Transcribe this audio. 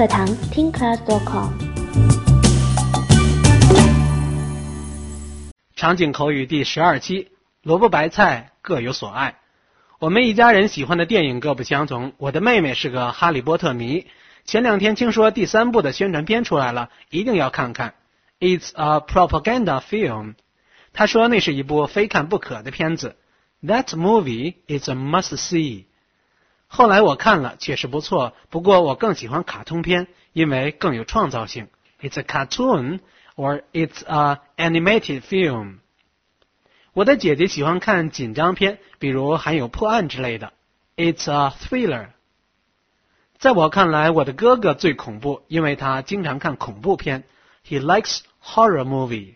课堂听 class.com。 场景口语第12期，萝卜白菜各有所爱。我们一家人喜欢的电影各不相同，我的妹妹是个哈利波特迷，前2天听说第3部的宣传片出来了，一定要看看。It's a propaganda film。 她说那是一部非看不可的片子。That movie is a must see。 后来我看了，确实不错，不过我更喜欢卡通片，因为更有创造性。It's a cartoon or it's a animated film。 我的姐姐喜欢看紧张片，比如含有破案之类的。It's a thriller。 在我看来，我的哥哥最恐怖，因为他经常看恐怖片。He likes horror movie。